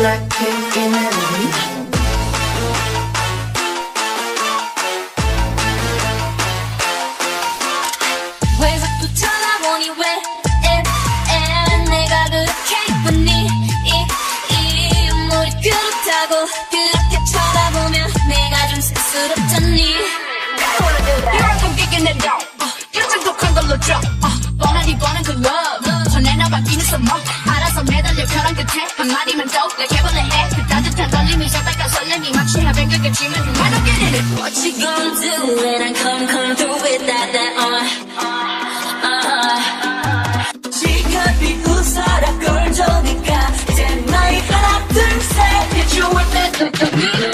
Blackpink in Melody. 왜 자꾸 쳐다보니 왜 내가 그렇게 이쁘니 이 눈물이 그렇다고 그렇게 쳐다보면 내가 좀 쑥스럽잖니 이런 공격이 내 덕 요즘 독한 걸로 줘 뻔하니 뻔한 그 love 전에 나 바뀌는 써머 알아서 매달려 벼랑 끝에 한마디만 더 like 해볼래 그 따뜻한 떨림이 잡아가 설렘이 마치 해변가게 지면 I don't get it What you gonna do when I come through with that 지갑이 웃어라 꼴 좋으니까 이제 너희 하나 둘셋 Hit you with that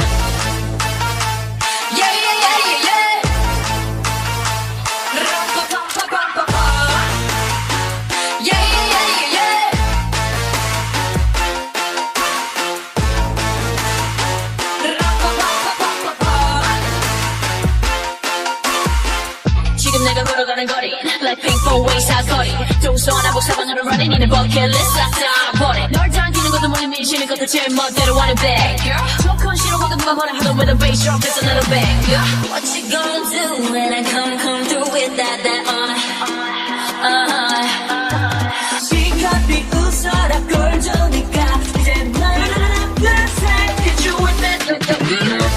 지금 내가 걸어가는 거리 Like pink four-way 사거리 동서남북 사방으로 running in a bucket list 싹다 버려 널 당기는 것도 멀리 미치는 것도 제 멋대로 하는 bag 조건 싫어 모든 맘 뭐라 하던 with a bass drop it's another bang What you gonna do when I come through with that 지갑이 웃어라 꼴 좋으니까 이제 너희 하나 둘셋 Hit you with that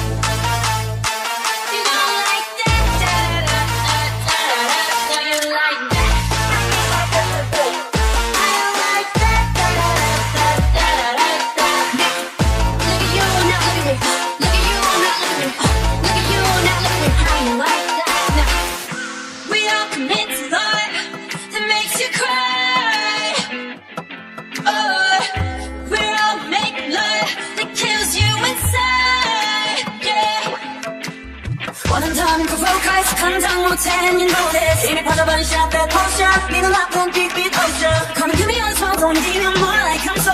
원한다면 provoke 감당 못해 네 노래 이미 퍼져버린 샷 that potion 네 눈앞은 빛빛 ocean Come and give me on top 던지면 more like I'm so